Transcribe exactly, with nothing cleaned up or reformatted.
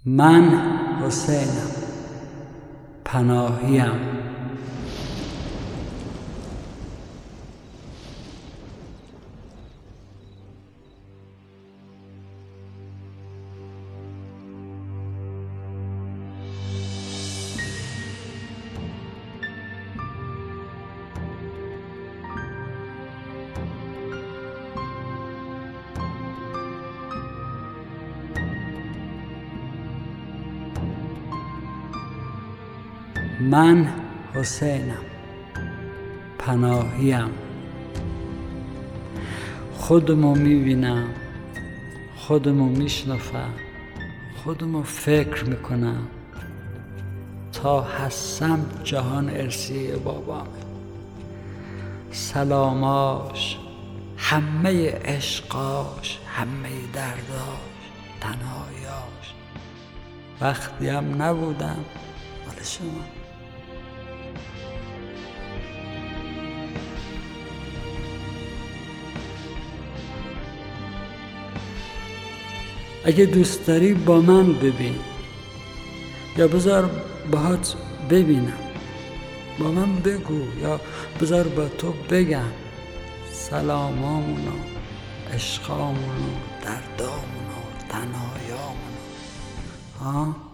من حسینم، پناهیم. من حسینم، پناهیم. خودمو میبینم، خودمو میشنفم، خودمو فکر میکنم. تا هستم جهان ارثیه بابامه. سلاماش، همه عشقاش، همه درداش، تنهاییاش. وقتی هم نبودم مال شما. اگه دوست داری با من ببین، یا بذار باهات ببینم. با من بگو یا بذار با تو بگم سلامامونو، عشقامونو، دردامونو، تنهاییامونو. ها